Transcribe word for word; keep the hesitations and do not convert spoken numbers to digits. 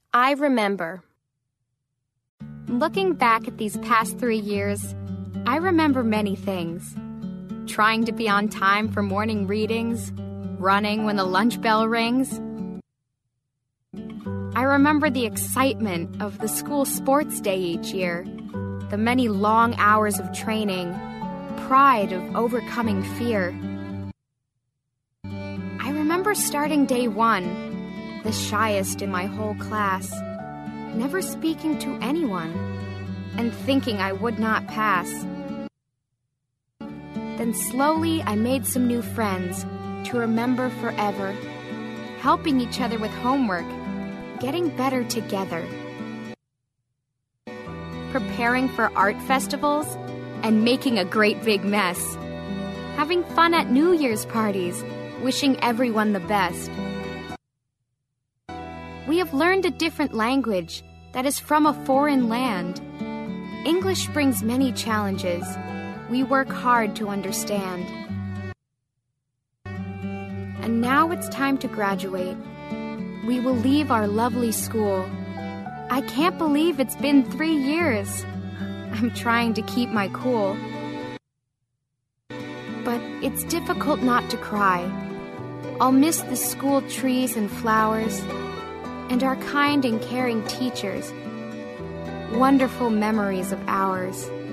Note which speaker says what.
Speaker 1: I remember.
Speaker 2: Looking back at these past three years, I remember many things. Trying to be on time for morning readings, running when the lunch bell rings. I remember the excitement of the school sports day each year, the many long hours of training, pride of overcoming fear. I remember starting day one, the shyest in my whole class, never speaking to anyone, and thinking I would not pass. Then slowly I made some new friends to remember forever, helping each other with homework, getting better together. Preparing for art festivals and making a great big mess. Having fun at New Year's parties, wishing everyone the best. We have learned a different language that is from a foreign land. English brings many challenges. We work hard to understand. And now it's time to graduate. We will leave our lovely school. I can't believe it's been three years. I'm trying to keep my cool. But it's difficult not to cry. I'll miss the school trees and flowers, and our kind and caring teachers. Wonderful memories of ours.